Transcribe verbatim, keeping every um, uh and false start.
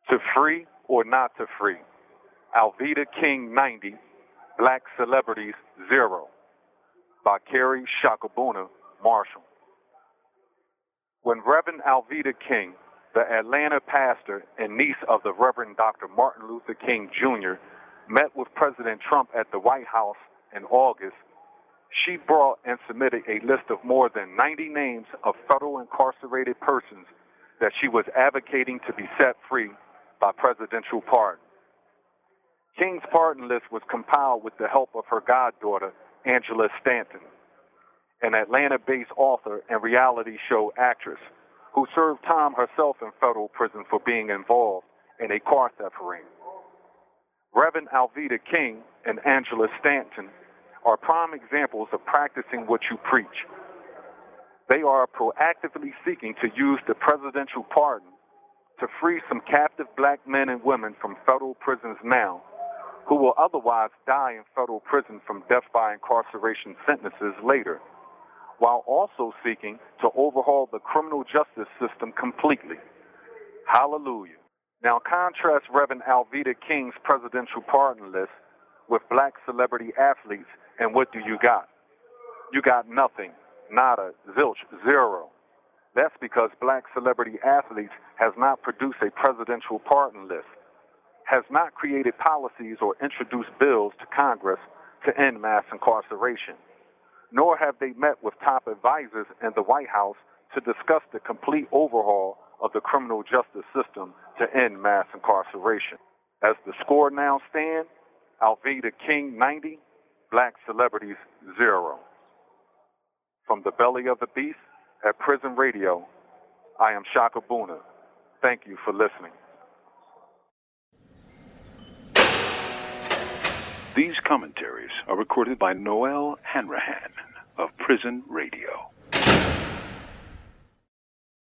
To free or not to free? Alveda King ninety, Black Celebrities zero, by Carrie Shakabuna Marshall. When Reverend Alveda King, the Atlanta pastor and niece of the Reverend Doctor Martin Luther King Junior, met with President Trump at the White House in August, she brought and submitted a list of more than ninety names of federal incarcerated persons that she was advocating to be set free by presidential pardon. King's pardon list was compiled with the help of her goddaughter, Angela Stanton, an Atlanta-based author and reality show actress who served time herself in federal prison for being involved in a car theft ring. Reverend Alveda King and Angela Stanton are prime examples of practicing what you preach. They are proactively seeking to use the presidential pardon to free some captive black men and women from federal prisons now who will otherwise die in federal prison from death by incarceration sentences later, while also seeking to overhaul the criminal justice system completely. Hallelujah. Now contrast Reverend Alveda King's presidential pardon list with black celebrity athletes, and what do you got? You got nothing, nada, zilch, zero. That's because black celebrity athletes has not produced a presidential pardon list, has not created policies or introduced bills to Congress to end mass incarceration, nor have they met with top advisors in the White House to discuss the complete overhaul of the criminal justice system to end mass incarceration. As the score now stands, Alveda King ninety, Black Celebrities zero. From the belly of the beast at Prison Radio, I am Shaka Buna. Thank you for listening. These commentaries are recorded by Noel Hanrahan of Prison Radio.